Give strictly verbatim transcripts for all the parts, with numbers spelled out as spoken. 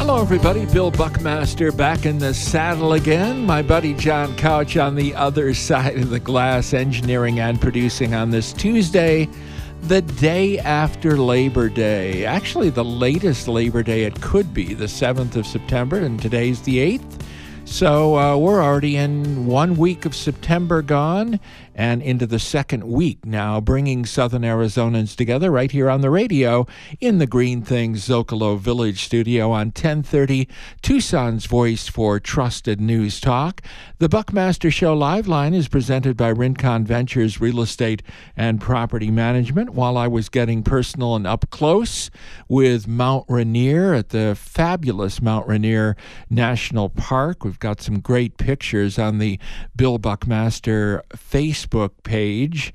Hello, everybody. Bill Buckmaster back in the saddle again. My buddy John Couch on the other side of the glass, engineering and producing on this Tuesday, the day after Labor Day. Actually, the latest Labor Day it could be, the seventh of September, and today's the eighth. So uh, we're already in one week of September gone and into the second week now, bringing Southern Arizonans together right here on the radio in the Green Things Zocalo Village studio on ten thirty, Tucson's voice for trusted news talk. The Buckmaster Show live line is presented by Rincon Ventures Real Estate and Property Management. While I was getting personal and up close with Mount Rainier at the fabulous Mount Rainier National Park, we've got some great pictures on the Bill Buckmaster Facebook page.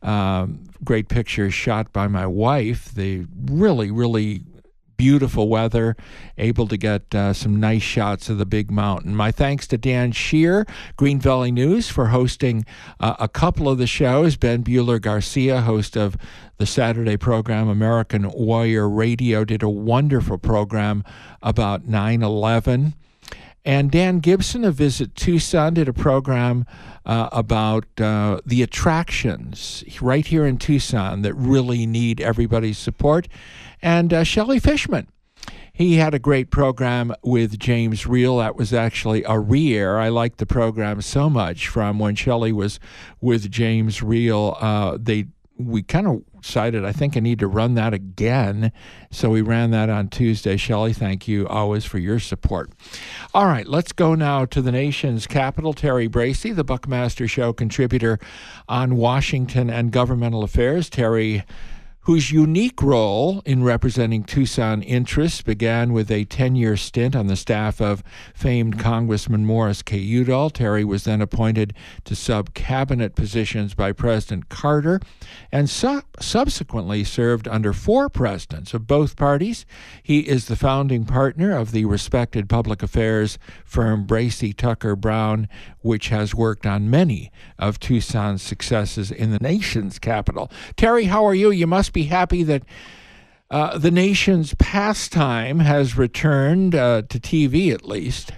Um, great pictures shot by my wife. The really, really beautiful weather, able to get uh, some nice shots of the big mountain. My thanks to Dan Shear, Green Valley News, for hosting uh, a couple of the shows. Ben Bueller Garcia, host of the Saturday program American Warrior Radio, did a wonderful program about nine eleven. And Dan Gibson of Visit Tucson did a program uh, about uh, the attractions right here in Tucson that really need everybody's support. And uh, Shelley Fishman, he had a great program with James Reel. That was actually a re-air. I liked the program so much from when Shelley was with James Reel. Uh, they we kind of decided, I think I need to run that again. So we ran that on Tuesday. Shelley, thank you always for your support. All right, let's go now to the nation's capital. Terry Bracey, the Buckmaster Show contributor on Washington and governmental affairs. Terry, whose unique role in representing Tucson interests began with a ten-year stint on the staff of famed Congressman Morris K. Udall. Terry was then appointed to sub-cabinet positions by President Carter and su- subsequently served under four presidents of both parties. He is the founding partner of the respected public affairs firm Bracey Tucker Brown, which has worked on many of Tucson's successes in the nation's capital. Terry, how are you? You must be happy that uh, the nation's pastime has returned uh, to T V, at least.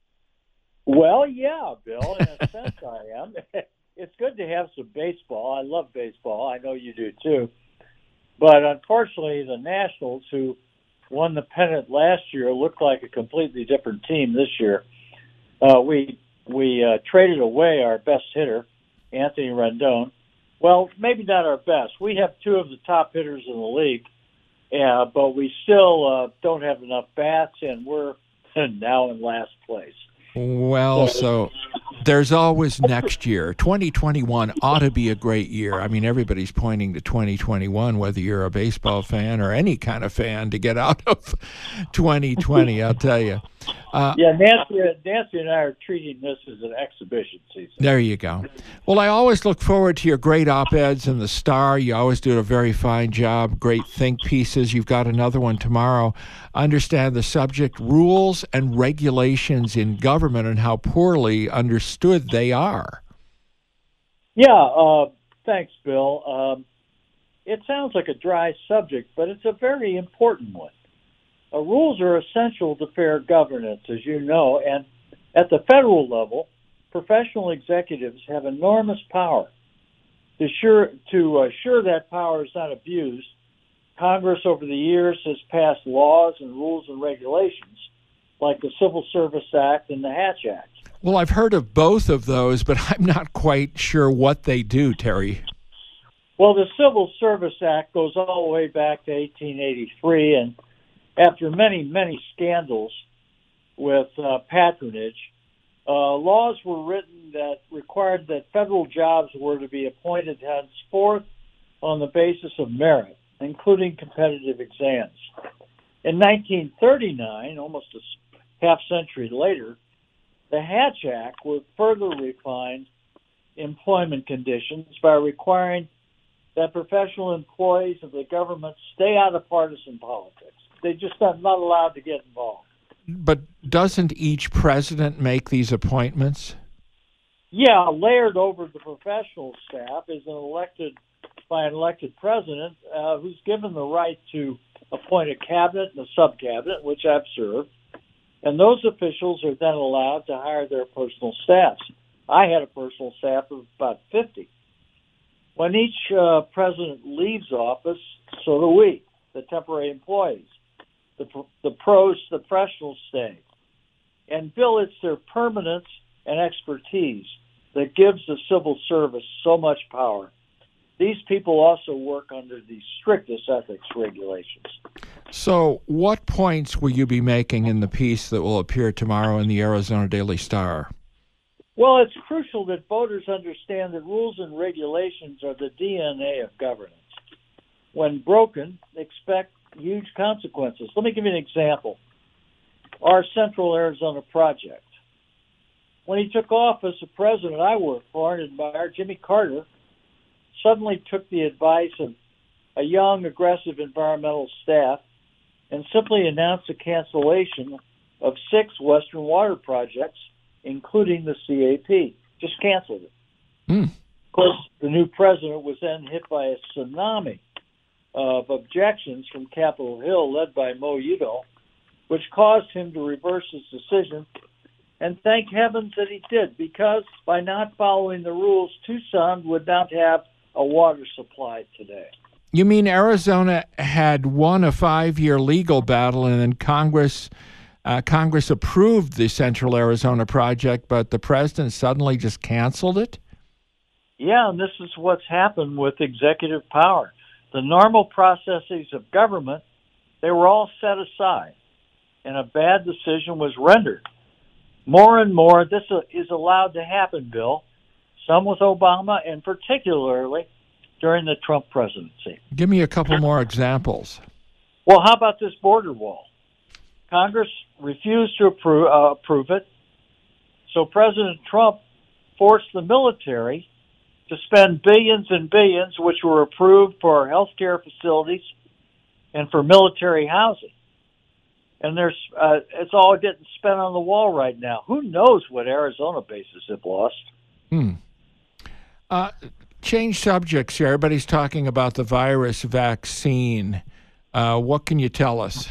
Well, yeah, Bill, in a sense I am. It's good to have some baseball. I love baseball. I know you do too. But unfortunately, the Nationals, who won the pennant last year, look like a completely different team this year. Uh, we we uh, traded away our best hitter, Anthony Rendon. Well, maybe not our best. We have two of the top hitters in the league, uh, but we still uh, don't have enough bats, and we're now in last place. Well, so there's always next year. twenty twenty-one ought to be a great year. I mean, everybody's pointing to twenty twenty-one, whether you're a baseball fan or any kind of fan, to get out of twenty twenty, I'll tell you. Uh, yeah, Nancy, Nancy and I are treating this as an exhibition season. There you go. Well, I always look forward to your great op-eds in the Star. You always do a very fine job, great think pieces. You've got another one tomorrow. Understand the subject, rules and regulations in government and how poorly understood they are. Yeah, uh, thanks, Bill. Um, it sounds like a dry subject, but it's a very important one. Uh, rules are essential to fair governance, as you know, and at the federal level, professional executives have enormous power. To assure, to assure that power is not abused, Congress over the years has passed laws and rules and regulations like the Civil Service Act and the Hatch Act. Well, I've heard of both of those, but I'm not quite sure what they do, Terry. Well, the Civil Service Act goes all the way back to eighteen eighty-three, and after many, many scandals with uh, patronage, uh, laws were written that required that federal jobs were to be appointed henceforth on the basis of merit, including competitive exams. In nineteen thirty-nine, almost a half century later, the Hatch Act would further refine employment conditions by requiring that professional employees of the government stay out of partisan politics. They just are not allowed to get involved. But doesn't each president make these appointments? Yeah, layered over the professional staff is an elected by an elected president uh, who's given the right to appoint a cabinet and a sub-cabinet, which I've served, And those officials are then allowed to hire their personal staffs. I had a personal staff of about fifty. When each uh, president leaves office, so do we, the temporary employees. The, the pros, the professionals stay. And, Bill, it's their permanence and expertise that gives the civil service so much power. These people also work under the strictest ethics regulations. So what points will you be making in the piece that will appear tomorrow in the Arizona Daily Star? Well, it's crucial that voters understand that rules and regulations are the D N A of governance. When broken, expect huge consequences. Let me give you an example. Our Central Arizona project. When he took office, the president I worked for and admired, Jimmy Carter, suddenly took the advice of a young, aggressive environmental staff and simply announced the cancellation of six Western water projects, including the C A P. Just canceled it. Mm. Of course, the new president was then hit by a tsunami of objections from Capitol Hill, led by Mo Udall, which caused him to reverse his decision. And thank heavens that he did, because by not following the rules, Tucson would not have a water supply today. You mean Arizona had won a five-year legal battle, and then Congress uh, Congress approved the Central Arizona project, but the president suddenly just canceled it? Yeah, and this is what's happened with executive power. The normal processes of government, they were all set aside, and a bad decision was rendered. More and more, this is allowed to happen, Bill, some with Obama, and particularly during the Trump presidency. Give me a couple more examples. Well, how about this border wall? Congress refused to approve, uh, approve it, so President Trump forced the military to spend billions and billions, which were approved for health care facilities and for military housing. And there's uh, it's all getting spent on the wall right now. Who knows what Arizona bases have lost? Hmm. Uh, change subjects here. Everybody's talking about the virus vaccine. Uh, what can you tell us?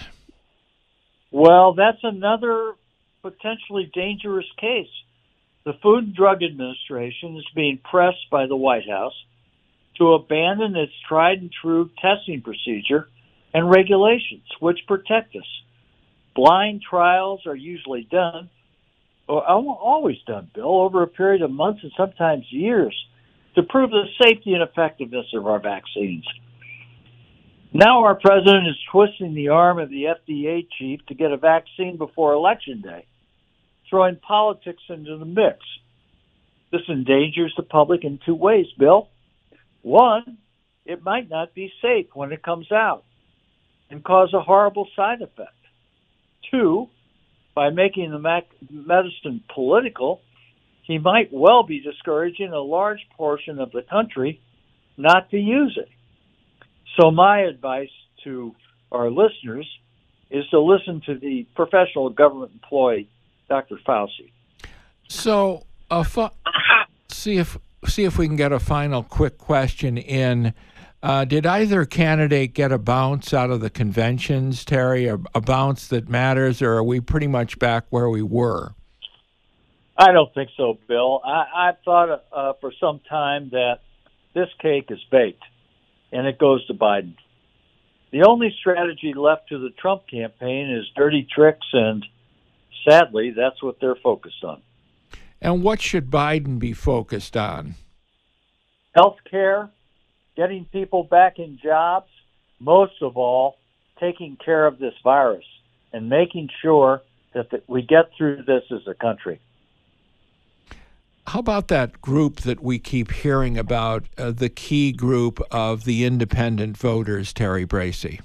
Well, that's another potentially dangerous case. The Food and Drug Administration is being pressed by the White House to abandon its tried and true testing procedure and regulations, which protect us. Blind trials are usually done, or always done, Bill, over a period of months and sometimes years to prove the safety and effectiveness of our vaccines. Now our president is twisting the arm of the F D A chief to get a vaccine before Election Day, throwing politics into the mix. This endangers the public in two ways, Bill. One, it might not be safe when it comes out and cause a horrible side effect. Two, by making the mac- medicine political, he might well be discouraging a large portion of the country not to use it. So my advice to our listeners is to listen to the professional government employee, Doctor Fauci. So, uh, fu- see if see if we can get a final quick question in. Uh, did either candidate get a bounce out of the conventions, Terry, a, a bounce that matters, or are we pretty much back where we were? I don't think so, Bill. I, I've thought uh, for some time that this cake is baked, and it goes to Biden. The only strategy left to the Trump campaign is dirty tricks, and sadly, that's what they're focused on. And what should Biden be focused on? Health care, getting people back in jobs, most of all, taking care of this virus and making sure that the, we get through this as a country. How about that group that we keep hearing about, uh, the key group of the independent voters, Terry Bracey?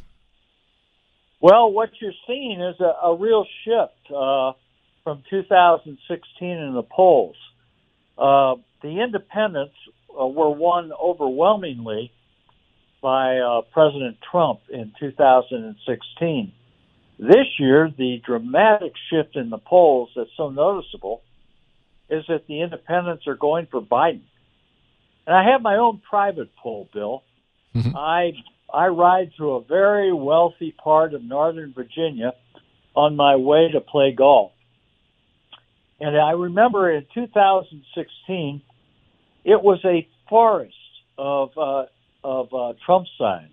Well, what you're seeing is a, a real shift uh, from two thousand sixteen in the polls. Uh, the independents uh, were won overwhelmingly by uh, President Trump in two thousand sixteen. This year, the dramatic shift in the polls that's so noticeable is that the independents are going for Biden. And I have my own private poll, Bill. Mm-hmm. I I ride through a very wealthy part of Northern Virginia on my way to play golf. And I remember in two thousand sixteen, it was a forest of uh, of uh, Trump signs.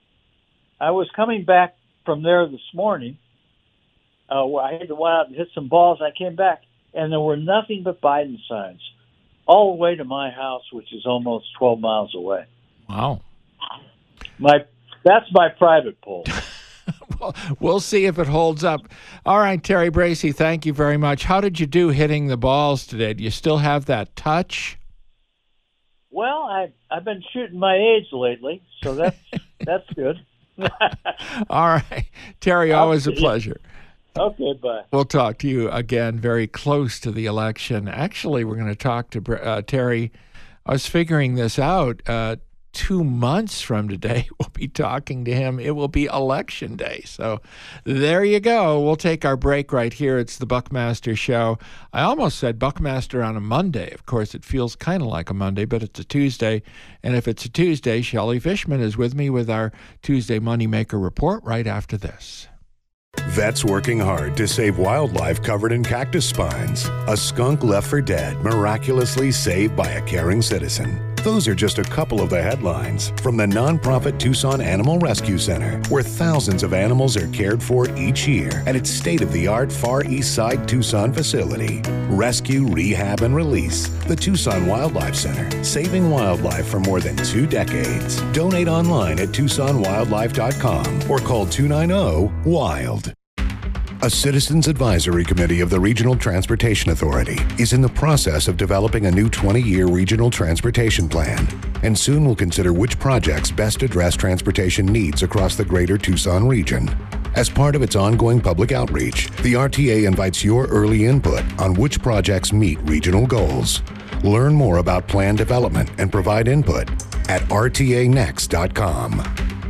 I was coming back from there this morning. Uh, I had to go out and hit some balls. I came back, and there were nothing but Biden signs all the way to my house, which is almost twelve miles away. Wow. My That's my private poll. Well, we'll see if it holds up. All right, Terry Bracey, thank you very much. How did you do hitting the balls today? Do you still have that touch? Well, I, I've been shooting my age lately, so that's that's good. All right. Terry, always a pleasure. Okay, bye. We'll talk to you again very close to the election. Actually, we're going to talk to uh, Terry. I was figuring this out. Uh, two months from today, we'll be talking to him. It will be Election Day. So there you go. We'll take our break right here. It's the Buckmaster Show. I almost said Buckmaster on a Monday. Of course, it feels kind of like a Monday, but it's a Tuesday. And if it's a Tuesday, Shelley Fishman is with me with our Tuesday Moneymaker Report right after this. Vets working hard to save wildlife covered in cactus spines. A skunk left for dead, miraculously saved by a caring citizen. Those are just a couple of the headlines from the nonprofit Tucson Animal Rescue Center, where thousands of animals are cared for each year at its state-of-the-art Far East Side Tucson facility. Rescue, rehab, and release. The Tucson Wildlife Center, saving wildlife for more than two decades. Donate online at tucson wildlife dot com or call two nine zero, WILD. A Citizens Advisory Committee of the Regional Transportation Authority is in the process of developing a new twenty-year regional transportation plan, and soon will consider which projects best address transportation needs across the greater Tucson region. As part of its ongoing public outreach, the R T A invites your early input on which projects meet regional goals. Learn more about plan development and provide input at r t a next dot com.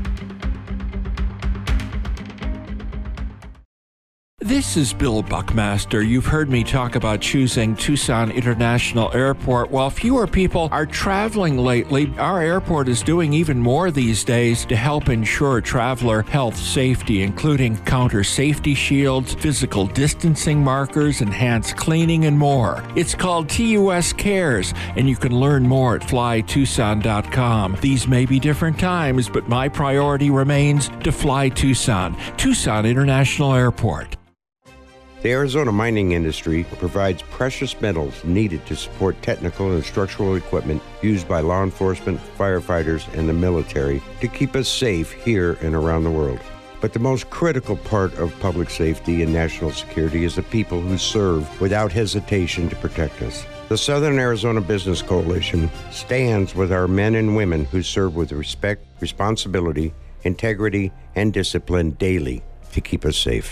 This is Bill Buckmaster. You've heard me talk about choosing Tucson International Airport. While fewer people are traveling lately, our airport is doing even more these days to help ensure traveler health safety, including counter safety shields, physical distancing markers, enhanced cleaning, and more. It's called T U S Cares, and you can learn more at fly tucson dot com. These may be different times, but my priority remains to fly Tucson. Tucson International Airport. The Arizona mining industry provides precious metals needed to support technical and structural equipment used by law enforcement, firefighters, and the military to keep us safe here and around the world. But the most critical part of public safety and national security is the people who serve without hesitation to protect us. The Southern Arizona Business Coalition stands with our men and women who serve with respect, responsibility, integrity, and discipline daily to keep us safe.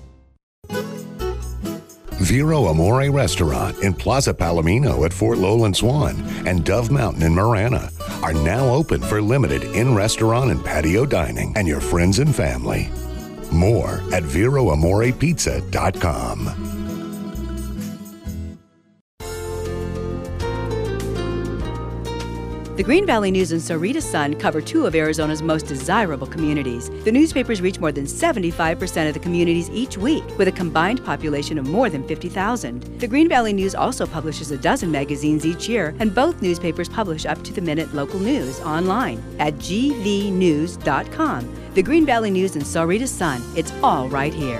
Vero Amore Restaurant in Plaza Palomino at Fort Lowland Swan and Dove Mountain in Marana are now open for limited in-restaurant and patio dining and your friends and family. More at vero amore pizza dot com. The Green Valley News and Sahuarita Sun cover two of Arizona's most desirable communities. The newspapers reach more than seventy-five percent of the communities each week, with a combined population of more than fifty thousand. The Green Valley News also publishes a dozen magazines each year, and both newspapers publish up-to-the-minute local news online at g v news dot com. The Green Valley News and Sahuarita Sun, it's all right here.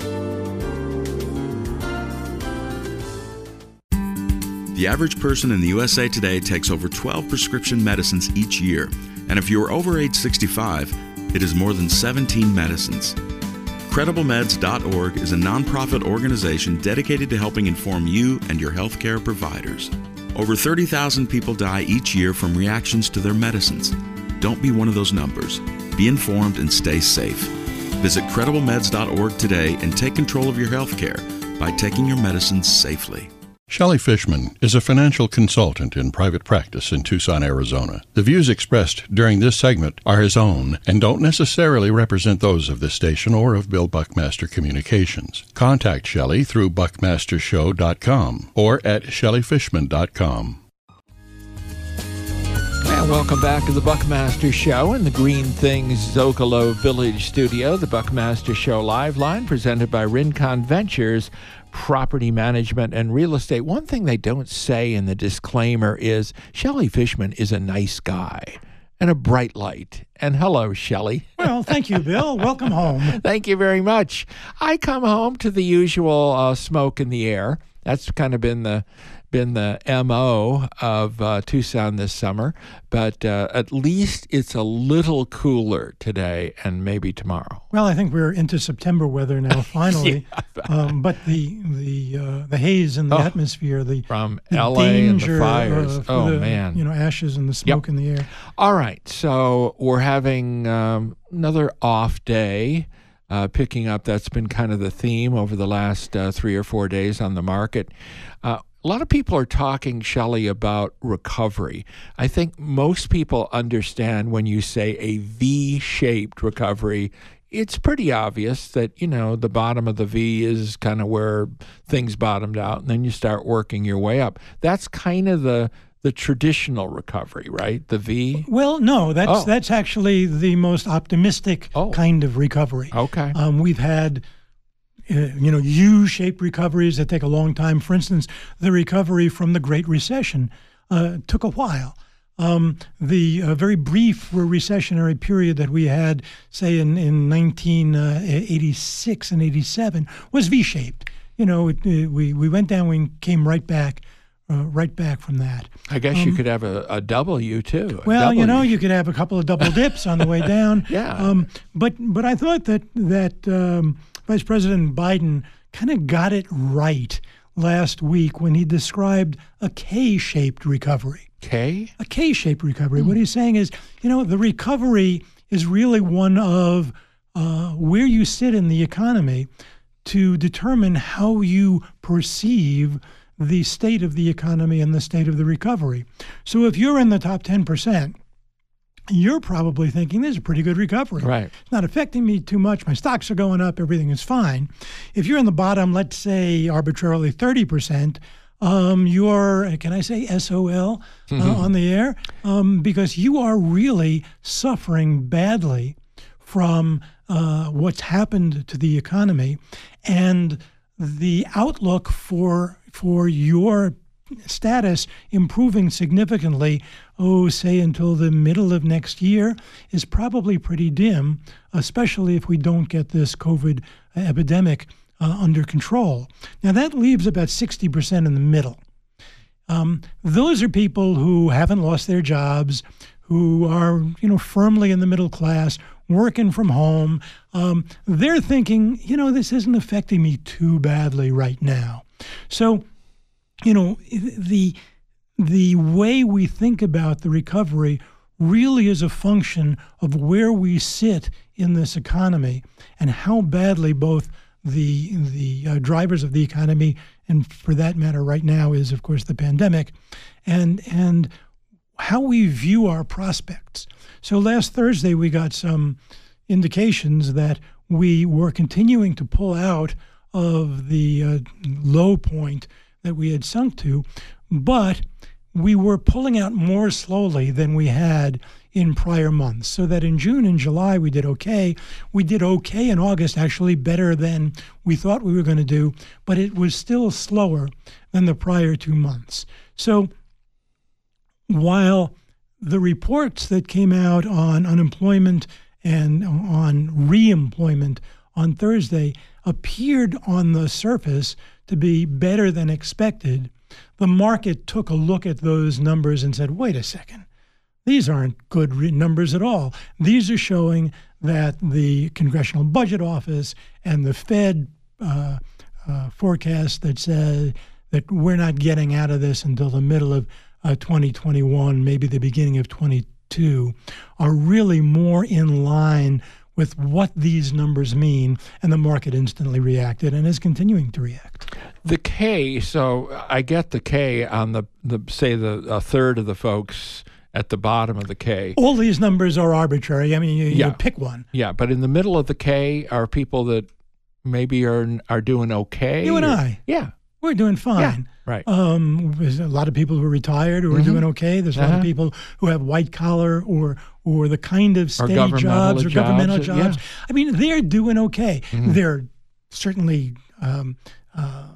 The average person in the U S A today takes over twelve prescription medicines each year, and if you're over age sixty-five, it is more than seventeen medicines. credible meds dot org is a nonprofit organization dedicated to helping inform you and your healthcare providers. Over thirty thousand people die each year from reactions to their medicines. Don't be one of those numbers. Be informed and stay safe. Visit credible meds dot org today and take control of your healthcare by taking your medicines safely. Shelley Fishman is a financial consultant in private practice in Tucson, Arizona. The views expressed during this segment are his own and don't necessarily represent those of this station or of Bill Buckmaster Communications. Contact Shelley through buckmaster show dot com or at shelley fishman dot com. Well, Welcome back to the Buckmaster Show in the Green Things Zocalo Village studio. The Buckmaster Show live line presented by Rincon Ventures, property management and real estate. One thing they don't say in the disclaimer is Shelley Fishman is a nice guy and a bright light. And hello, Shelley. Well, thank you, Bill. Welcome home. Thank you very much. I come home to the usual uh, smoke in the air. That's kind of been the been the M O of uh, Tucson this summer, but uh, at least it's a little cooler today and maybe tomorrow. Well, I think we're into September weather now, finally. yeah. um, but the the uh, the haze in the oh, atmosphere, the from the L A danger, and the fires. Uh, for oh the, man, you know, ashes and the smoke yep. in the air. All right, so we're having um, another off day. Uh, picking up, that's been kind of the theme over the last uh, three or four days on the market. Uh, a lot of people are talking, Shelley, about recovery. I think most people understand when you say a V-shaped recovery, it's pretty obvious that, you know, the bottom of the V is kind of where things bottomed out, and then you start working your way up. That's kind of the the traditional recovery, right? The V? Well, no, that's oh. that's actually the most optimistic oh. kind of recovery. Okay. Um, we've had, uh, you know, U-shaped recoveries that take a long time. For instance, the recovery from the Great Recession uh, took a while. Um, the uh, very brief recessionary period that we had, say, in, in nineteen eighty-six and eighty-seven was V-shaped. You know, it, it, we, we went down, we came right back. Uh, right back from that. I guess um, you could have a, a W too. A well, w. you know, you could have a couple of double dips on the way down. yeah. Um, but but I thought that that um, Vice President Biden kind of got it right last week when he described a K-shaped recovery. K? A K-shaped recovery. Mm. What he's saying is, you know, the recovery is really one of uh, where you sit in the economy to determine how you perceive the state of the economy and the state of the recovery. So if you're in the top ten percent, you're probably thinking, this is a pretty good recovery. Right. It's not affecting me too much. My stocks are going up. Everything is fine. If you're in the bottom, let's say arbitrarily thirty percent, um, you're, can I say S O L uh, mm-hmm. on the air? Um, because you are really suffering badly from uh, what's happened to the economy, and the outlook for for your status improving significantly, oh, say until the middle of next year, is probably pretty dim, especially if we don't get this COVID epidemic uh, under control. Now, that leaves about sixty percent in the middle. Um, those are people who haven't lost their jobs, who are, you know, firmly in the middle class, working from home. Um, they're thinking, you know, this isn't affecting me too badly right now. So, you know, the the way we think about the recovery really is a function of where we sit in this economy and how badly both the the uh, drivers of the economy, and for that matter right now is, of course, the pandemic, and and how we view our prospects. So last Thursday we got some indications that we were continuing to pull out of the uh, low point that we had sunk to, but we were pulling out more slowly than we had in prior months. So that in June and July we did okay. We did okay in August, actually better than we thought we were going to do, but it was still slower than the prior two months. So while the reports that came out on unemployment and on reemployment on Thursday appeared on the surface to be better than expected, the market took a look at those numbers and said, wait a second, these aren't good re- numbers at all. These are showing that the Congressional Budget Office and the Fed uh, uh, forecast that says that we're not getting out of this until the middle of uh, twenty twenty-one, maybe the beginning of twenty-two, are really more in line with what these numbers mean, and the market instantly reacted and is continuing to react. The K, so I get the K on the, the say the a third of the folks at the bottom of the K. All these numbers are arbitrary. I mean, you, yeah. you pick one. Yeah, but in the middle of the K are people that maybe are are doing okay. You and or, I. Yeah. we're doing fine. Yeah, right. Um, there's a lot of people who are retired who are Mm-hmm. doing okay. There's a lot Uh-huh. of people who have white collar or or the kind of steady governmental jobs or jobs, governmental yeah. Mm-hmm. jobs. I mean, they're doing okay. They're certainly um, uh,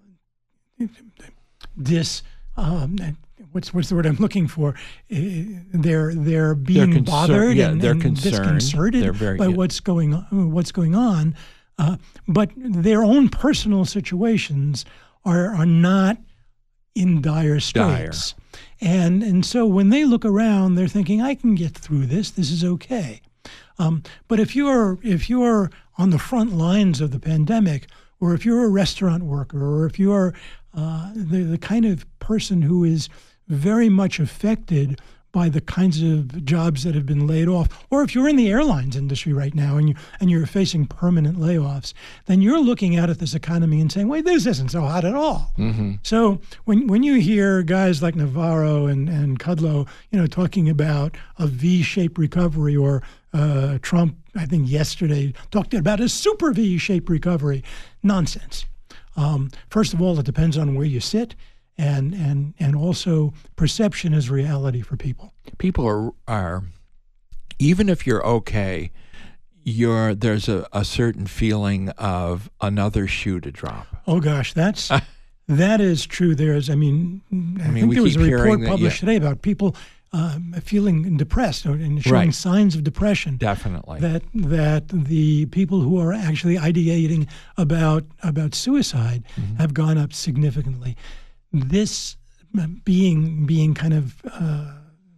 this. Um, what's what's the word I'm looking for? Uh, they're they're being concern- bothered yeah, and, they're and concerned. disconcerted They're very- by yeah. what's going on. What's going on, uh, but their own personal situations are are not in dire straits. And and so when they look around, they're thinking, I can get through this. This is okay. Um, but if you're if you're on the front lines of the pandemic, or if you're a restaurant worker, or if you're uh, the the kind of person who is very much affected by the kinds of jobs that have been laid off, or if you're in the airlines industry right now and you and you're facing permanent layoffs, then you're looking out at this economy and saying, "Wait, this isn't so hot at all." Mm-hmm. So when when you hear guys like Navarro and and Kudlow, you know, talking about a V-shaped recovery, or uh, Trump, I think yesterday talked about a super V-shaped recovery, nonsense. Um, first of all, it depends on where you sit. And, and and also perception is reality for people. People are are even if you're okay, you're there's a, a certain feeling of another shoe to drop. Oh gosh, that's that is true. There's, I mean, I, I mean, think we there was a keep report hearing that, published yeah. today about people um, feeling depressed or, and showing Right. signs of depression. Definitely. That that the people who are actually ideating about about suicide Mm-hmm. have gone up significantly. This being being kind of uh,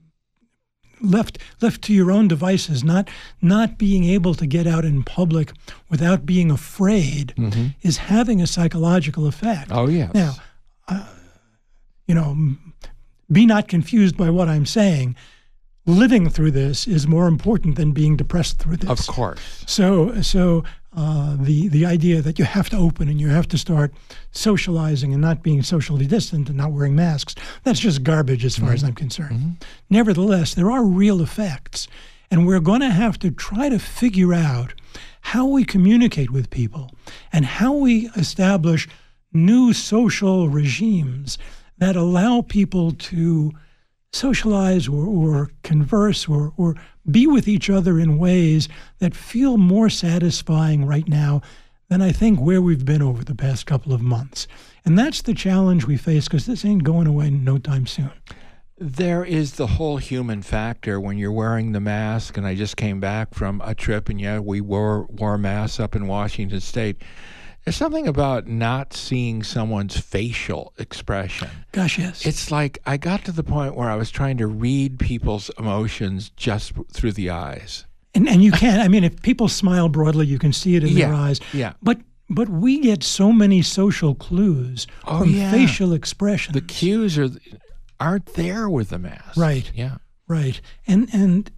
left left to your own devices, not not being able to get out in public without being afraid, Mm-hmm. is having a psychological effect. Oh, yes. Now, uh, you know, m- be not confused by what I'm saying. Living through this is more important than being depressed through this. Of course. So, so uh, the the idea that you have to open and you have to start socializing and not being socially distant and not wearing masks, that's just garbage as far Mm-hmm. as I'm concerned. Nevertheless, there are real effects, and we're going to have to try to figure out how we communicate with people and how we establish new social regimes that allow people to socialize or, or converse or, or be with each other in ways that feel more satisfying right now than I think where we've been over the past couple of months. And that's the challenge we face, because this ain't going away no time soon. There is the whole human factor when you're wearing the mask, and I just came back from a trip, and yeah, we wore, wore masks up in Washington State. There's something about not seeing someone's facial expression. Gosh, yes. It's like I got to the point where I was trying to read people's emotions just through the eyes. And and you can. I mean, if people smile broadly, you can see it in their Yeah, eyes. yeah. But but we get so many social clues Oh, from yeah. facial expressions. The cues are aren't there with the mask. Right. Yeah. Right. And and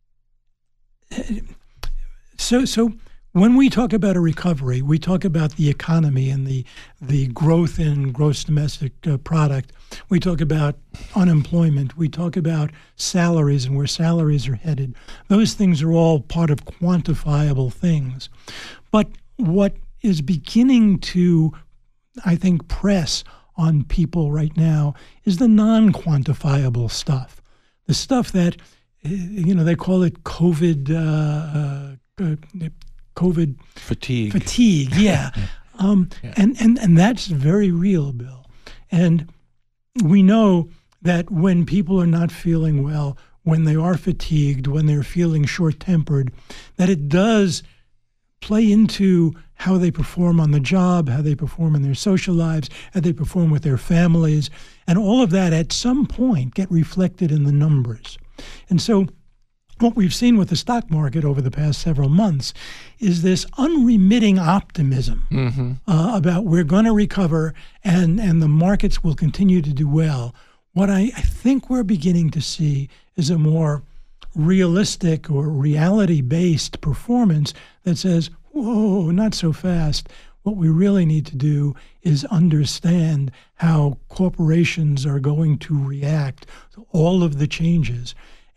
uh, so so when we talk about a recovery, we talk about the economy and the the growth in gross domestic uh, product. We talk about unemployment. We talk about salaries and where salaries are headed. Those things are all part of quantifiable things. But what is beginning to, I think, press on people right now is the non-quantifiable stuff. The stuff that, uh, you know, they call it COVID, uh, uh, COVID Fatigue. fatigue, yeah. Um, Yeah. And, and, and that's very real, Bill. And we know that when people are not feeling well, when they are fatigued, when they're feeling short-tempered, that it does play into how they perform on the job, how they perform in their social lives, how they perform with their families, and all of that at some point get reflected in the numbers. And so what we've seen with the stock market over the past several months is this unremitting optimism Mm-hmm. uh, about we're going to recover and, and the markets will continue to do well. What I, I think we're beginning to see is a more realistic or reality-based performance that says, whoa, not so fast. What we really need to do is understand how corporations are going to react to all of the changes.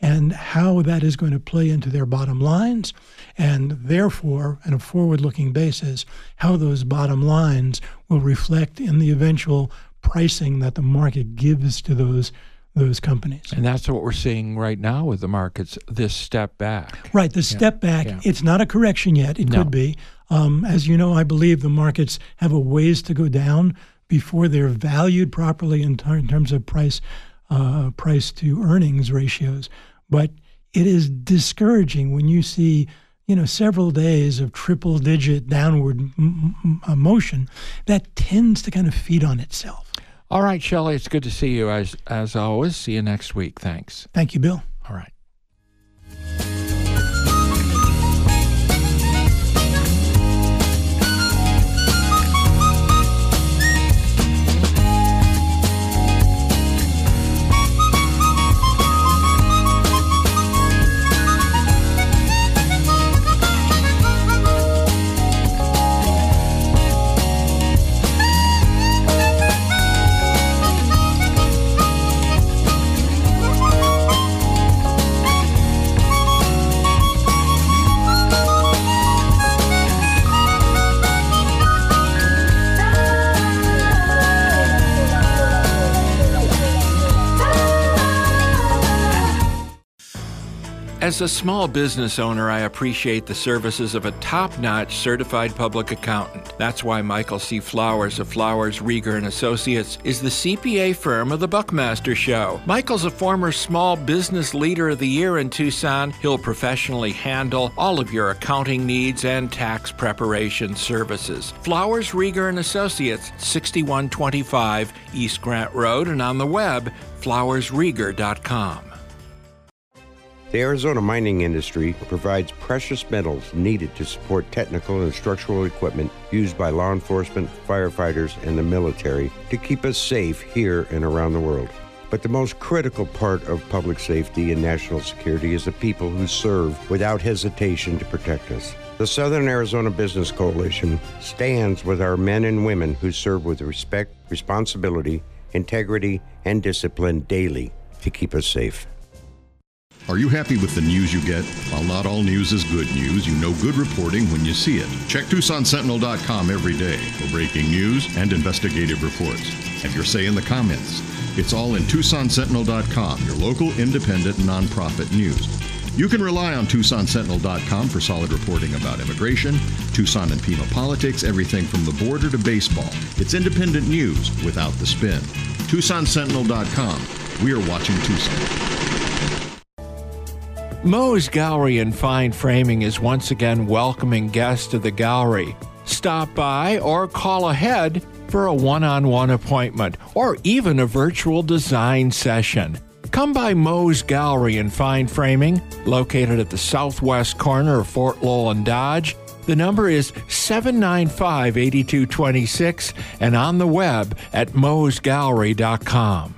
and how that is going to play into their bottom lines, and therefore, on a forward-looking basis, how those bottom lines will reflect in the eventual pricing that the market gives to those those companies. And that's what we're seeing right now with the markets, this step back. Right, the step yeah. back. Yeah. It's not a correction yet. It no. could be. Um, as you know, I believe the markets have a ways to go down before they're valued properly in, ter- in terms of price uh, price to earnings ratios. But it is discouraging when you see, you know, several days of triple-digit downward m- m- motion that tends to kind of feed on itself. All right, Shelley, it's good to see you as as always. See you next week. Thanks. Thank you, Bill. All right. As a small business owner, I appreciate the services of a top-notch certified public accountant. That's why Michael C. Flowers of Flowers, Rieger and Associates is the C P A firm of the Buckmaster Show. Michael's a former Small Business Leader of the Year in Tucson. He'll professionally handle all of your accounting needs and tax preparation services. Flowers, Rieger and Associates, sixty-one twenty-five East Grant Road, and on the web, flowers rieger dot com. The Arizona mining industry provides precious metals needed to support technical and structural equipment used by law enforcement, firefighters, and the military to keep us safe here and around the world. But the most critical part of public safety and national security is the people who serve without hesitation to protect us. The Southern Arizona Business Coalition stands with our men and women who serve with respect, responsibility, integrity, and discipline daily to keep us safe. Are you happy with the news you get? While not all news is good news, you know good reporting when you see it. Check Tucson Sentinel dot com every day for breaking news and investigative reports. Have your say in the comments. It's all in Tucson Sentinel dot com, your local independent nonprofit news. You can rely on Tucson Sentinel dot com for solid reporting about immigration, Tucson and Pima politics, everything from the border to baseball. It's independent news without the spin. Tucson Sentinel dot com. We are watching Tucson. Moe's Gallery and Fine Framing is once again welcoming guests to the gallery. Stop by or call ahead for a one-on-one appointment or even a virtual design session. Come by Moe's Gallery and Fine Framing, located at the southwest corner of Fort Lowell and Dodge. The number is seven nine five, eight two two six and on the web at moes gallery dot com.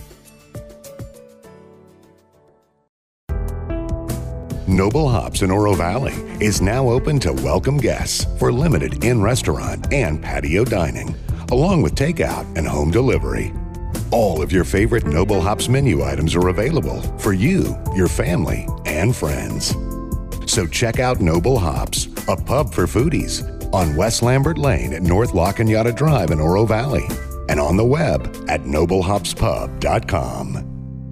Noble Hops in Oro Valley is now open to welcome guests for limited in-restaurant and patio dining, along with takeout and home delivery. All of your favorite Noble Hops menu items are available for you, your family, and friends. So check out Noble Hops, a pub for foodies, on West Lambert Lane at North La Cañada Drive in Oro Valley, and on the web at noble hops pub dot com.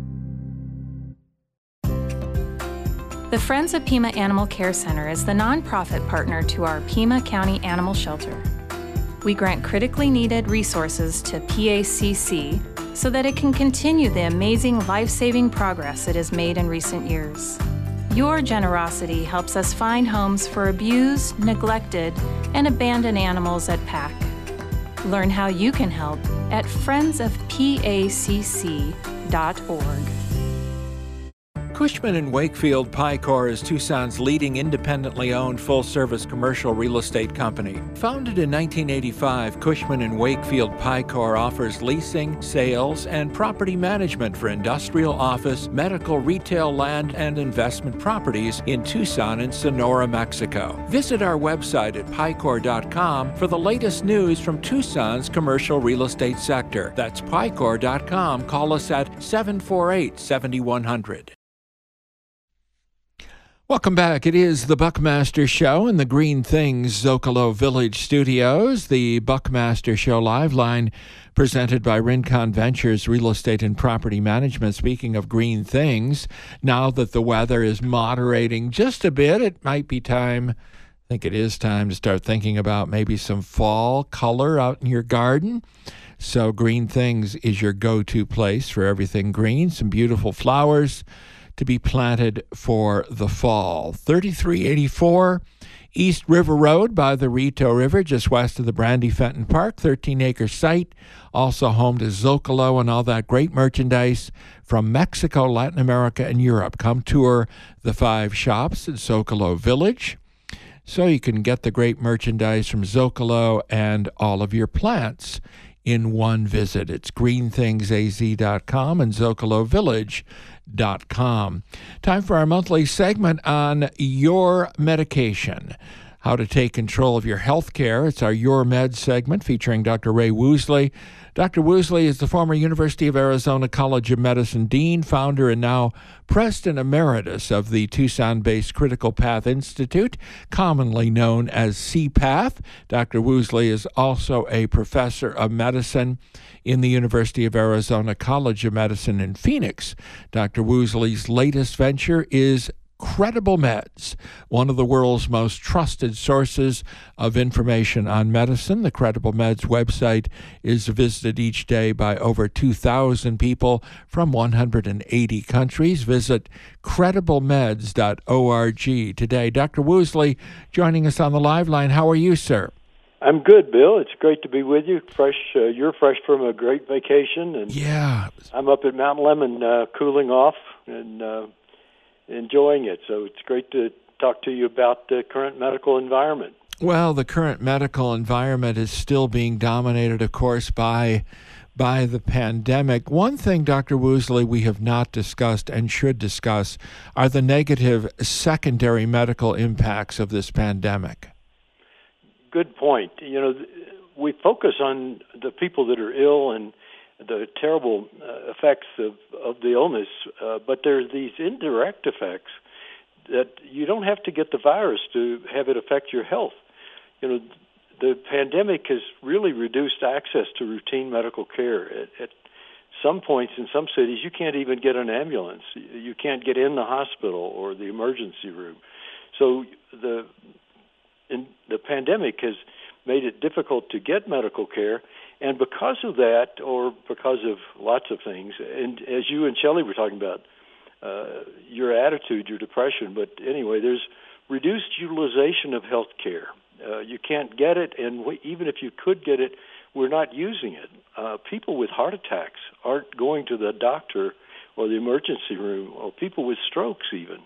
The Friends of Pima Animal Care Center is the nonprofit partner to our Pima County Animal Shelter. We grant critically needed resources to P A C C so that it can continue the amazing life-saving progress it has made in recent years. Your generosity helps us find homes for abused, neglected, and abandoned animals at P A C. Learn how you can help at friends of P A C C dot org. Cushman and Wakefield Picor is Tucson's leading independently owned full-service commercial real estate company. Founded in nineteen eighty-five, Cushman and Wakefield Picor offers leasing, sales, and property management for industrial, office, medical, retail, land, and investment properties in Tucson and Sonora, Mexico. Visit our website at picor dot com for the latest news from Tucson's commercial real estate sector. That's picor dot com. Call us at seven four eight, seven one zero zero. Welcome back. It is the Buckmaster Show in the Green Things Zocalo Village Studios. The Buckmaster Show live line presented by Rincon Ventures Real Estate and Property Management. Speaking of green things, now that the weather is moderating just a bit, it might be time, I think it is time to start thinking about maybe some fall color out in your garden. So Green Things is your go-to place for everything green. Some beautiful flowers to be planted for the fall. thirty-three eighty-four East River Road by the Rito River, just west of the Brandy Fenton Park, thirteen-acre site, also home to Zocalo and all that great merchandise from Mexico, Latin America, and Europe. Come tour the five shops at Zocalo Village so you can get the great merchandise from Zocalo and all of your plants in one visit. It's green things a z dot com and zocalo village dot com. Time for our monthly segment on your medication, how to take control of your health care. It's our Your Med segment featuring Doctor Ray Woosley. Doctor Woosley is the former University of Arizona College of Medicine Dean, founder, and now President Emeritus of the Tucson-based Critical Path Institute, commonly known as C PATH. Doctor Woosley is also a professor of medicine in the University of Arizona College of Medicine in Phoenix. Doctor Woosley's latest venture is Credible Meds, one of the world's most trusted sources of information on medicine. The Credible Meds website is visited each day by over two thousand people from one hundred eighty countries. Visit credible meds dot org today. Doctor Woosley joining us on the live line. How are you, sir? I'm good, Bill. It's great to be with you. Fresh, uh, you're fresh from a great vacation, and yeah, I'm up at Mount Lemmon, uh, cooling off and uh, enjoying it. So it's great to talk to you about the current medical environment. Well, the current medical environment is still being dominated, of course, by by the pandemic. One thing, Doctor Woosley, we have not discussed and should discuss are the negative secondary medical impacts of this pandemic. Good point. You know, we focus on the people that are ill and the terrible uh, effects of, of the illness, uh, but there's these indirect effects that you don't have to get the virus to have it affect your health. You know, the pandemic has really reduced access to routine medical care. At, at some points in some cities, you can't even get an ambulance. You can't get in the hospital or the emergency room. So the in, the pandemic has made it difficult to get medical care. And because of that, or because of lots of things, and as you and Shelley were talking about, uh, your attitude, your depression, but anyway, there's reduced utilization of health care. Uh, you can't get it, and we, even if you could get it, we're not using it. Uh, people with heart attacks aren't going to the doctor or the emergency room, or people with strokes even.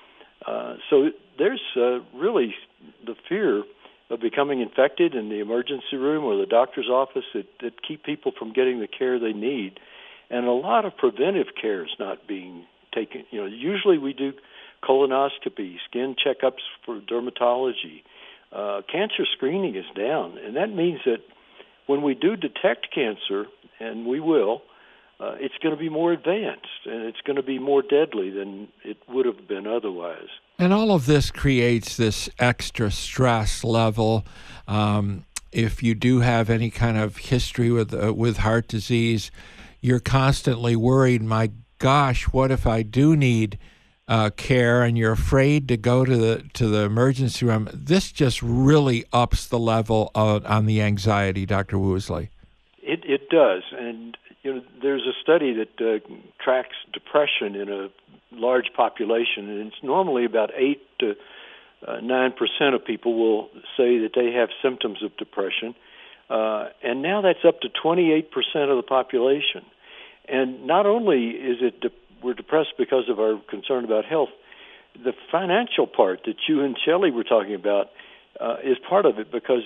Uh, so there's uh, really the fear of becoming infected in the emergency room or the doctor's office that, that keep people from getting the care they need. And a lot of preventive care is not being taken. You know, usually we do colonoscopy, skin checkups for dermatology. Uh, cancer screening is down, and that means that when we do detect cancer, and we will, uh, it's going to be more advanced, and it's going to be more deadly than it would have been otherwise. And all of this creates this extra stress level. Um, if you do have any kind of history with uh, with heart disease, you're constantly worried, my gosh, what if I do need uh, care, and you're afraid to go to the to the emergency room. This just really ups the level of, on the anxiety, Doctor Woosley. It, it does. And you know, there's a study that uh, tracks depression in a large population, and it's normally about eight to uh, nine percent of people will say that they have symptoms of depression, uh, and now that's up to twenty-eight percent of the population. And not only is it de- we're depressed because of our concern about health, the financial part that you and Shelley were talking about uh, is part of it, because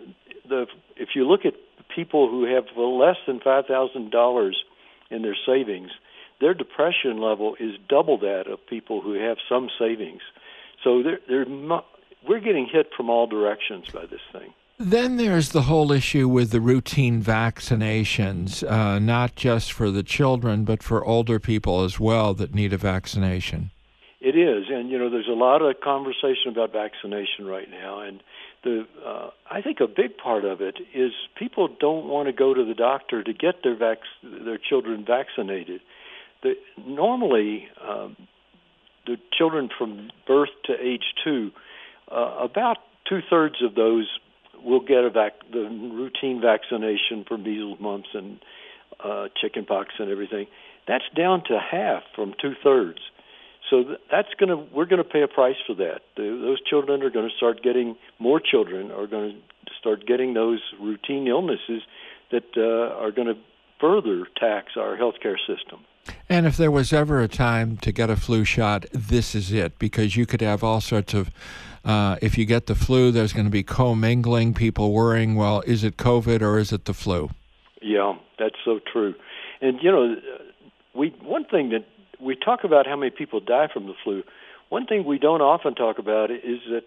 the if you look at people who have less than five thousand dollars in their savings, their depression level is double that of people who have some savings. So they're, they're not, we're getting hit from all directions by this thing. Then there's the whole issue with the routine vaccinations, uh, not just for the children, but for older people as well that need a vaccination. It is, and you know, there's a lot of conversation about vaccination right now, and the uh, I think a big part of it is people don't want to go to the doctor to get their vac- their children vaccinated. The, normally, um, the children from birth to age two, uh, about two thirds of those will get a vac- the routine vaccination for measles, mumps, and uh, chickenpox and everything. That's down to half from two thirds. So that's going to we're going to pay a price for that. The, those children are going to start getting more children are going to start getting those routine illnesses that uh, are going to further tax our healthcare system. And if there was ever a time to get a flu shot, this is it, because you could have all sorts of, uh, if you get the flu, there's going to be commingling, people worrying, well, is it COVID or is it the flu? Yeah, that's so true. And, you know, we one thing that we talk about how many people die from the flu. One thing we don't often talk about is that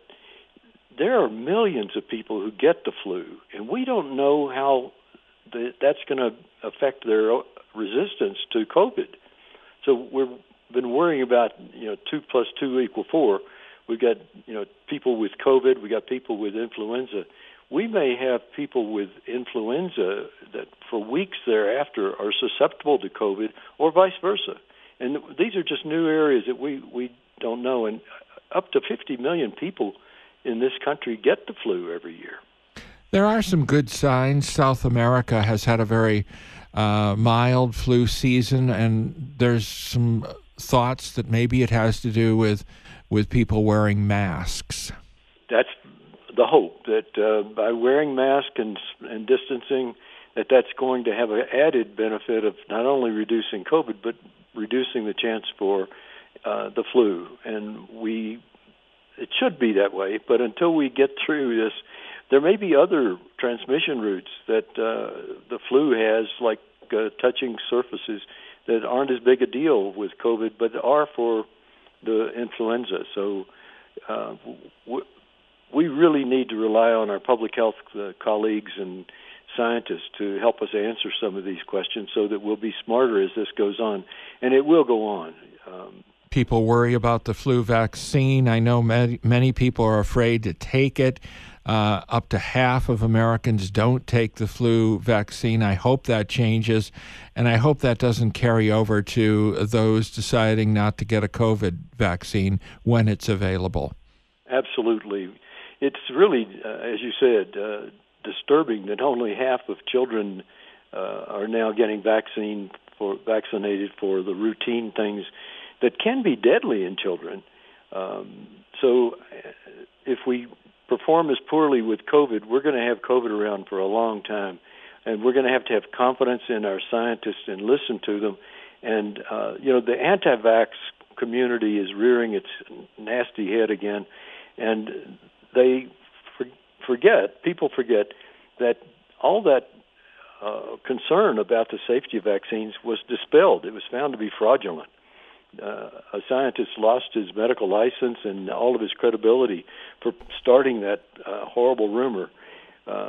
there are millions of people who get the flu, and we don't know how the, that's going to affect their resistance to COVID. So we've been worrying about, you know, two plus two equal four. We've got, you know, people with COVID. We got people with influenza. We may have people with influenza that for weeks thereafter are susceptible to COVID, or vice versa. And these are just new areas that we, we don't know. And up to fifty million people in this country get the flu every year. There are some good signs. South America has had a very uh, mild flu season, and there's some thoughts that maybe it has to do with, with people wearing masks. That's the hope, that uh, by wearing masks and, and distancing, that that's going to have an added benefit of not only reducing COVID, but reducing the chance for uh, the flu. And we, it should be that way, but until we get through this, there may be other transmission routes that uh, the flu has, like uh, touching surfaces that aren't as big a deal with COVID, but are for the influenza. So uh, w- we really need to rely on our public health uh, colleagues and scientists to help us answer some of these questions so that we'll be smarter as this goes on. And it will go on. Um, people worry about the flu vaccine. I know many, many people are afraid to take it. Uh, up to half of Americans don't take the flu vaccine. I hope that changes, and I hope that doesn't carry over to those deciding not to get a COVID vaccine when it's available. Absolutely. It's really, uh, as you said, uh, disturbing that only half of children uh, are now getting vaccine for vaccinated for the routine things that can be deadly in children. Um, so if we perform as poorly with COVID, we're going to have COVID around for a long time, and we're going to have to have confidence in our scientists and listen to them. And, uh, you know, the anti-vax community is rearing its nasty head again, and they for, forget, people forget, that all that uh, concern about the safety of vaccines was dispelled. It was found to be fraudulent. Uh, a scientist lost his medical license and all of his credibility for starting that uh, horrible rumor. Uh,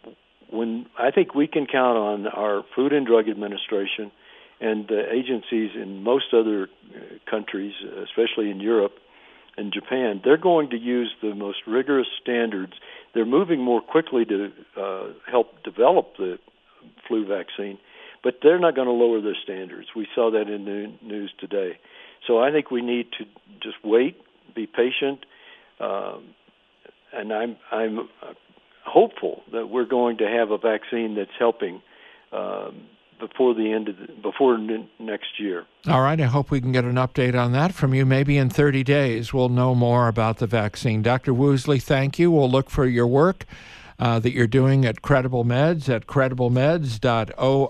when I think we can count on our Food and Drug Administration and the agencies in most other countries, especially in Europe and Japan, they're going to use the most rigorous standards. They're moving more quickly to uh, help develop the flu vaccine, but they're not going to lower their standards. We saw that in the news today. So I think we need to just wait, be patient, um, and I'm I'm hopeful that we're going to have a vaccine that's helping um, before the end of the, before n- next year. All right. I hope we can get an update on that from you. Maybe in thirty days we'll know more about the vaccine. Doctor Woosley, thank you. We'll look for your work Uh, that you're doing at Credible Meds at credible meds dot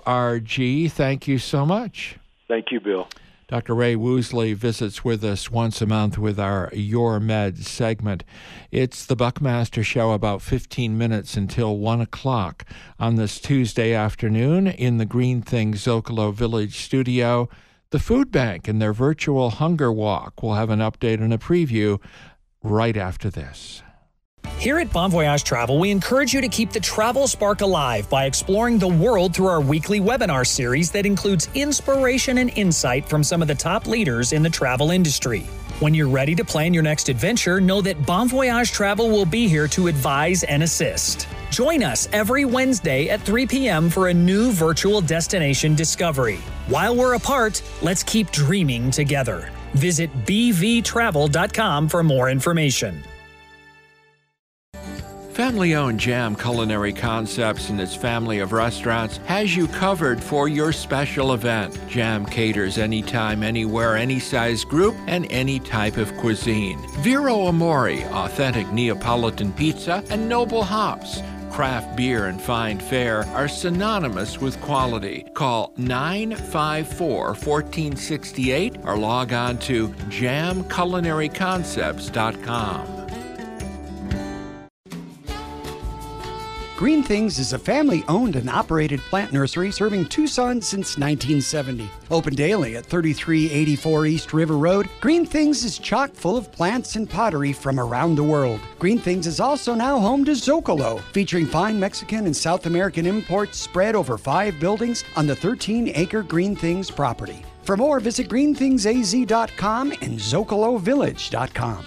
org. Thank you so much. Thank you, Bill. Doctor Ray Woosley visits with us once a month with our Your Meds segment. It's the Buckmaster Show, about fifteen minutes until one o'clock on this Tuesday afternoon in the Green Things Zocalo Village studio. The Food Bank and their virtual hunger walk. We'll have an update and a preview right after this. Here at Bon Voyage Travel, we encourage you to keep the travel spark alive by exploring the world through our weekly webinar series that includes inspiration and insight from some of the top leaders in the travel industry. When you're ready to plan your next adventure, know that Bon Voyage Travel will be here to advise and assist. Join us every Wednesday at three p.m. for a new virtual destination discovery. While we're apart, let's keep dreaming together. Visit b v travel dot com for more information. Family-owned Jam Culinary Concepts and its family of restaurants has you covered for your special event. Jam caters anytime, anywhere, any size group, and any type of cuisine. Vero Amore, authentic Neapolitan pizza, and Noble Hops, craft beer and fine fare, are synonymous with quality. Call nine five four, one four six eight or log on to jam culinary concepts dot com. Green Things is a family-owned and operated plant nursery serving Tucson since nineteen seventy. Open daily at thirty-three eighty-four East River Road, Green Things is chock full of plants and pottery from around the world. Green Things is also now home to Zocalo, featuring fine Mexican and South American imports spread over five buildings on the thirteen-acre Green Things property. For more, visit green things a z dot com and zocalo village dot com.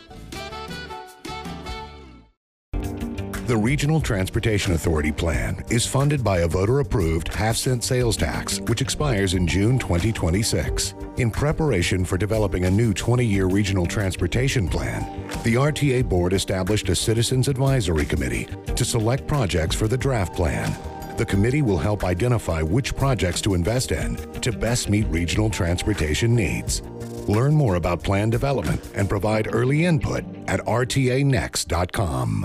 The Regional Transportation Authority plan is funded by a voter-approved half-cent sales tax, which expires in June twenty twenty-six. In preparation for developing a new twenty-year regional transportation plan, the R T A Board established a Citizens Advisory Committee to select projects for the draft plan. The committee will help identify which projects to invest in to best meet regional transportation needs. Learn more about plan development and provide early input at r t a next dot com.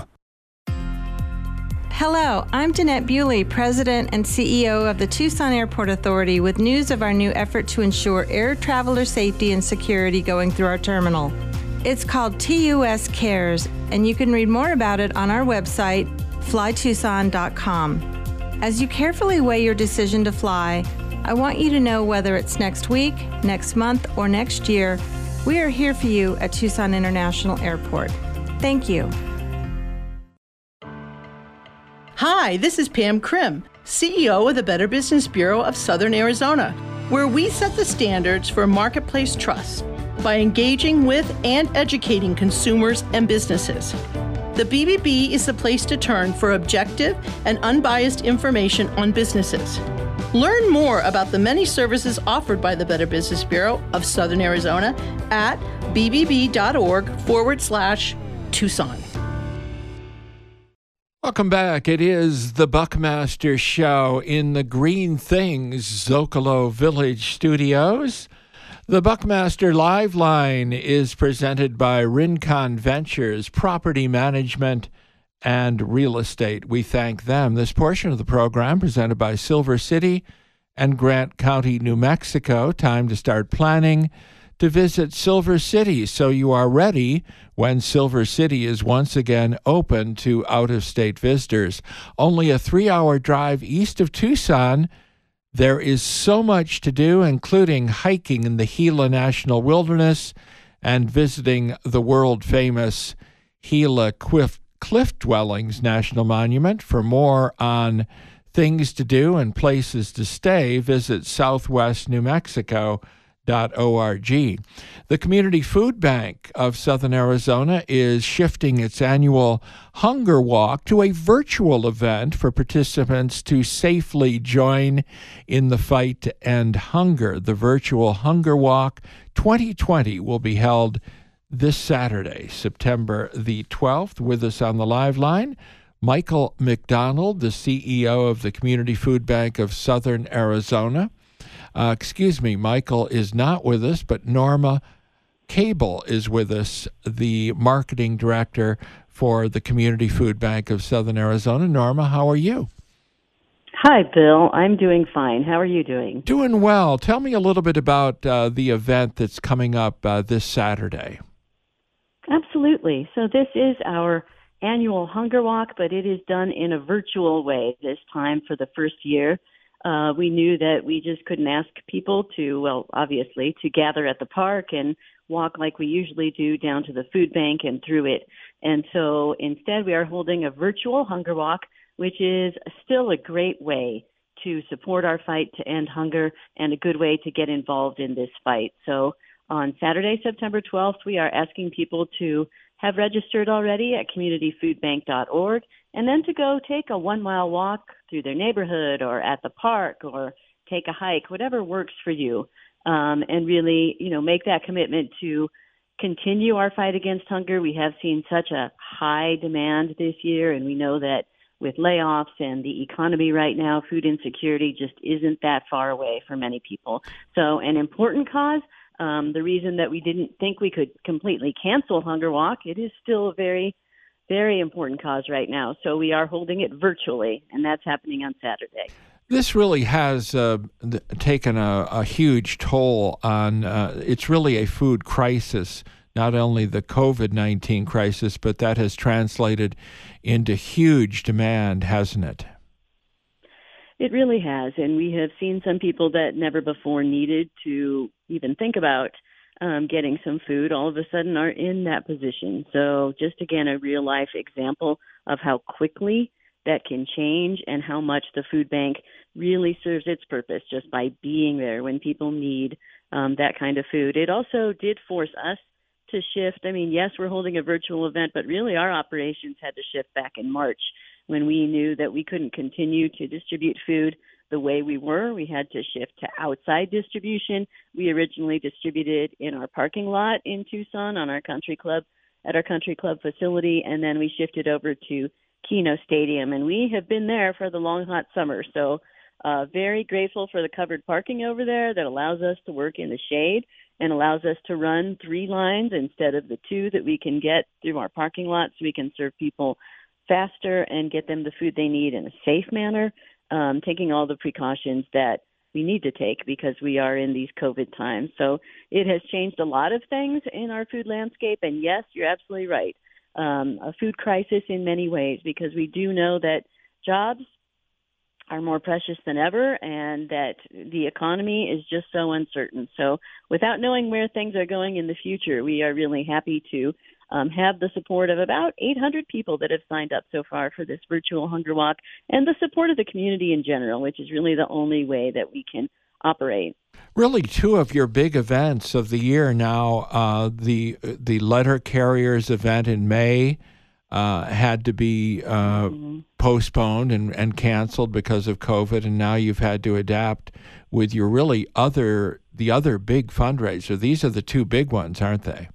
Hello, I'm Danette Bewley, President and C E O of the Tucson Airport Authority, with news of our new effort to ensure air traveler safety and security going through our terminal. It's called T U S Cares, and you can read more about it on our website, fly tucson dot com. As you carefully weigh your decision to fly, I want you to know whether it's next week, next month, or next year, we are here for you at Tucson International Airport. Thank you. Hi, this is Pam Krim, C E O of the Better Business Bureau of Southern Arizona, where we set the standards for marketplace trust by engaging with and educating consumers and businesses. The B B B is the place to turn for objective and unbiased information on businesses. Learn more about the many services offered by the Better Business Bureau of Southern Arizona at b b b dot org forward slash Tucson. Welcome back. It is the Buckmaster Show in the Green Things Zocalo Village Studios. The Buckmaster Live Line is presented by Rincon Ventures, Property Management and Real Estate. We thank them. This portion of the program presented by Silver City and Grant County, New Mexico. Time to start planning to visit Silver City so you are ready when Silver City is once again open to out-of-state visitors. Only a three-hour drive east of Tucson. There is so much to do, including hiking in the Gila National Wilderness and visiting the world-famous Gila Cliff, Cliff Dwellings National Monument. For more on things to do and places to stay, visit southwest new mexico dot org. The Community Food Bank of Southern Arizona is shifting its annual Hunger Walk to a virtual event for participants to safely join in the fight to end hunger. The virtual Hunger Walk twenty twenty will be held this Saturday, September the twelfth. With us on the live line, Michael McDonald, the C E O of the Community Food Bank of Southern Arizona. Uh, excuse me, Michael is not with us, but Norma Cable is with us, the marketing director for the Community Food Bank of Southern Arizona. Norma, how are you? Hi, Bill. I'm doing fine. How are you doing? Doing well. Tell me a little bit about uh, the event that's coming up uh, this Saturday. Absolutely. So this is our annual Hunger Walk, but it is done in a virtual way this time for the first year. Uh, we knew that we just couldn't ask people to, well, obviously, to gather at the park and walk like we usually do down to the food bank and through it. And so instead, we are holding a virtual Hunger Walk, which is still a great way to support our fight to end hunger and a good way to get involved in this fight. So on Saturday, September twelfth, we are asking people to have registered already at community food bank dot org, and then to go take a one-mile walk through their neighborhood or at the park or take a hike, whatever works for you, um, and really, you know, make that commitment to continue our fight against hunger. We have seen such a high demand this year, and we know that with layoffs and the economy right now, food insecurity just isn't that far away for many people. So an important cause. Um, the reason that we didn't think we could completely cancel Hunger Walk, it is still a very, very important cause right now. So we are holding it virtually, and that's happening on Saturday. This really has uh, th- taken a, a huge toll on, uh, it's really a food crisis, not only the covid nineteen crisis, but that has translated into huge demand, hasn't it? It really has, and we have seen some people that never before needed to even think about um, getting some food all of a sudden are in that position. So just, again, a real-life example of how quickly that can change and how much the food bank really serves its purpose just by being there when people need um, that kind of food. It also did force us to shift. I mean, yes, we're holding a virtual event, but really our operations had to shift back in March when we knew that we couldn't continue to distribute food the way we were. We had to shift to outside distribution. We originally distributed in our parking lot in Tucson on our country club, at our country club facility, and then we shifted over to Keno Stadium, and we have been there for the long, hot summer. So uh, very grateful for the covered parking over there that allows us to work in the shade and allows us to run three lines instead of the two that we can get through our parking lot, so we can serve people faster and get them the food they need in a safe manner, um, taking all the precautions that we need to take because we are in these COVID times. So it has changed a lot of things in our food landscape. And yes, you're absolutely right. Um, a food crisis in many ways, because we do know that jobs are more precious than ever and that the economy is just so uncertain. So without knowing where things are going in the future, we are really happy to um, have the support of about eight hundred people that have signed up so far for this virtual Hunger Walk, and the support of the community in general, which is really the only way that we can operate. Really, two of your big events of the year now, uh, the the letter carriers event in May uh, had to be uh, mm-hmm. postponed and, and canceled because of COVID, and now you've had to adapt with your really other the other big fundraiser. These are the two big ones, aren't they?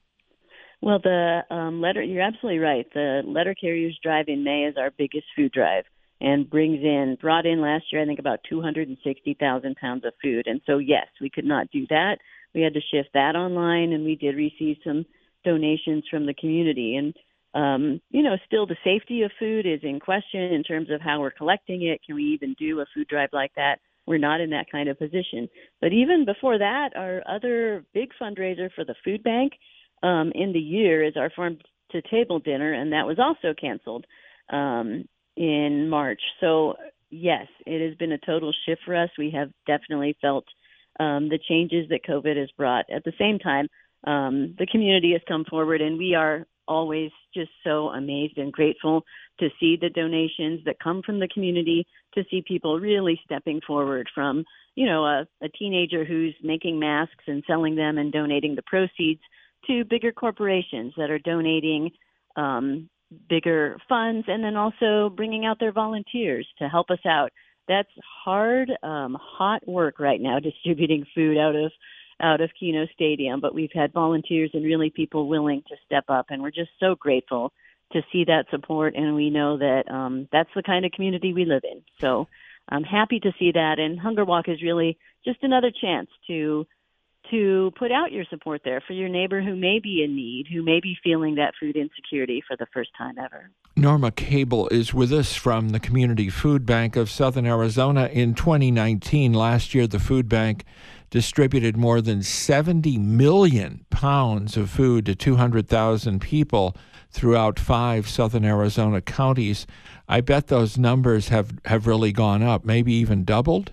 Well, the um, letter, you're absolutely right. The Letter Carriers Drive in May is our biggest food drive and brings in, brought in last year, I think, about two hundred sixty thousand pounds of food. And so, yes, we could not do that. We had to shift that online, and we did receive some donations from the community. And, um, you know, still the safety of food is in question in terms of how we're collecting it. Can we even do a food drive like that? We're not in that kind of position. But even before that, our other big fundraiser for the food bank um, in the year is our Farm to Table dinner, and that was also canceled um, in March. So, yes, it has been a total shift for us. We have definitely felt um, the changes that COVID has brought. At the same time, um, the community has come forward, and we are always just so amazed and grateful to see the donations that come from the community, to see people really stepping forward from, you know, a, a teenager who's making masks and selling them and donating the proceeds to bigger corporations that are donating um, bigger funds, and then also bringing out their volunteers to help us out. That's hard, um, hot work right now, distributing food out of out of Keno Stadium, but we've had volunteers and really people willing to step up, and we're just so grateful to see that support, and we know that um, that's the kind of community we live in. So I'm happy to see that, and Hunger Walk is really just another chance to to put out your support there for your neighbor who may be in need, who may be feeling that food insecurity for the first time ever. Norma Cable is with us from the Community Food Bank of Southern Arizona. In twenty nineteen, last year, the food bank distributed more than seventy million pounds of food to two hundred thousand people throughout five Southern Arizona counties. I bet those numbers have, have really gone up, maybe even doubled?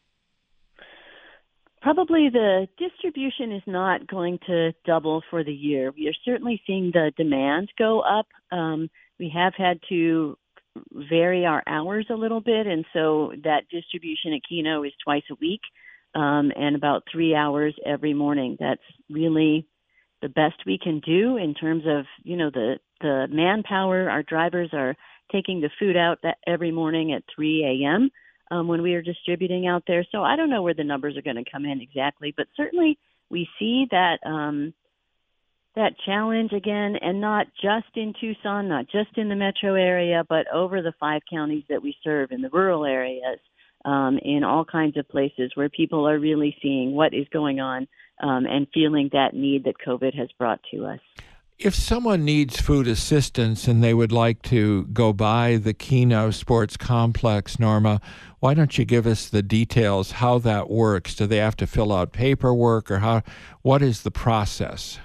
Probably the distribution is not going to double for the year. We are certainly seeing the demand go up. Um, we have had to vary our hours a little bit, and so that distribution at Keno is twice a week. um, and about three hours every morning. That's really the best we can do in terms of, you know, the, the manpower. Our drivers are taking the food out that every morning at three a.m. Um, when we are distributing out there. So I don't know where the numbers are going to come in exactly, but certainly we see that um, that challenge again, and not just in Tucson, not just in the metro area, but over the five counties that we serve in the rural areas, um, in all kinds of places where people are really seeing what is going on um, and feeling that need that COVID has brought to us. If someone needs food assistance and they would like to go by the Keno Sports Complex, Norma, why don't you give us the details how that works? Do they have to fill out paperwork, or how? What is the process?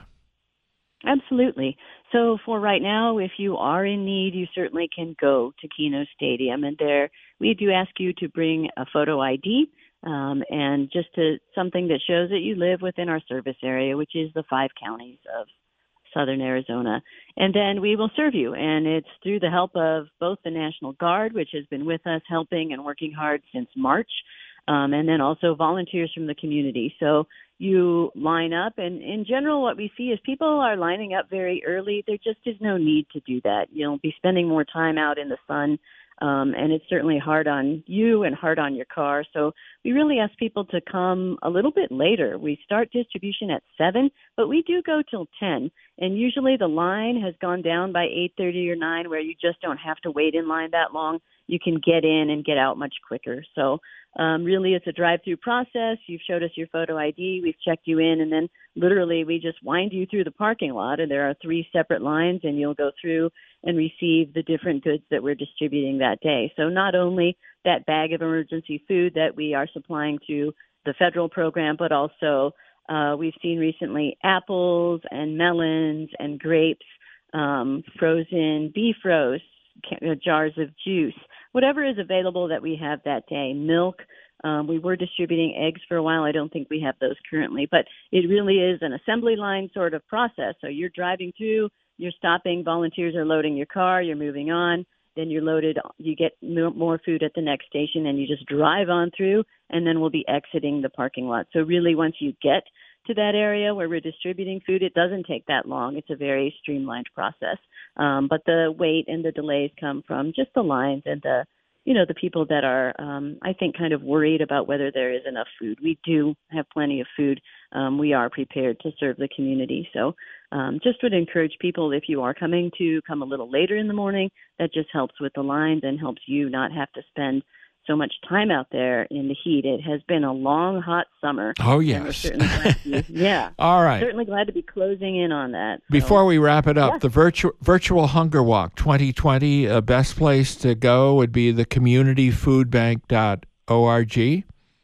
Absolutely. So for right now, if you are in need, you certainly can go to Keno Stadium, and there we do ask you to bring a photo I D um, and just to, something that shows that you live within our service area, which is the five counties of Southern Arizona. And then we will serve you. And it's through the help of both the National Guard, which has been with us helping and working hard since March, um, and then also volunteers from the community. So you line up, and in general, what we see is people are lining up very early. There just is no need to do that. You'll be spending more time out in the sun, um, and it's certainly hard on you and hard on your car. So we really ask people to come a little bit later. We start distribution at seven, but we do go till ten. And usually the line has gone down by eight thirty or nine, where you just don't have to wait in line that long. You can get in and get out much quicker. So um, really it's a drive-through process. You've showed us your photo I D. We've checked you in, and then literally we just wind you through the parking lot, and there are three separate lines, and you'll go through and receive the different goods that we're distributing that day. So not only that bag of emergency food that we are supplying to the federal program, but also uh, we've seen recently apples and melons and grapes, um, frozen beef roast, jars of juice, whatever is available that we have that day. Milk, um, we were distributing eggs for a while. I don't think we have those currently, but it really is an assembly line sort of process. So you're driving through, you're stopping, volunteers are loading your car, you're moving on, then you're loaded, you get more food at the next station, and you just drive on through, and then we'll be exiting the parking lot. So really, once you get to that area where we're distributing food, it doesn't take that long. It's a very streamlined process. Um, but the wait and the delays come from just the lines and the, you know, the people that are, um, I think, kind of worried about whether there is enough food. We do have plenty of food. Um, we are prepared to serve the community. So um, just would encourage people, if you are coming, to come a little later in the morning. That just helps with the lines and helps you not have to spend so much time out there in the heat. It has been a long, hot summer. Oh, yes. And we're certainly glad to be, yeah. All right. Certainly glad to be closing in on that. So. Before we wrap it up, yeah. the virtual virtual Hunger Walk twenty twenty, a uh, best place to go would be the community food bank dot org.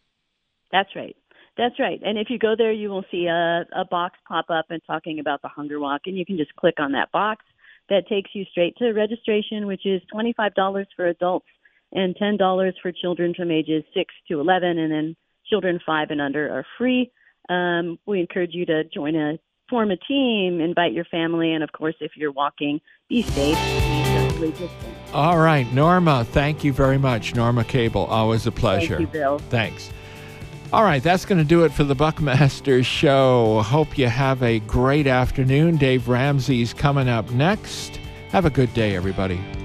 That's right. That's right. And if you go there, you will see a, a box pop up and talking about the Hunger Walk, and you can just click on that box. That takes you straight to registration, which is twenty-five dollars for adults and ten dollars for children from ages six to eleven, and then children five and under are free. Um, we encourage you to join a, form a team, invite your family, and of course, if you're walking, be safe. Be socially distant. All right, Norma, thank you very much. Norma Cable, always a pleasure. Thank you, Bill. Thanks. All right, that's going to do it for the Buckmaster Show. Hope you have a great afternoon. Dave Ramsey's coming up next. Have a good day, everybody.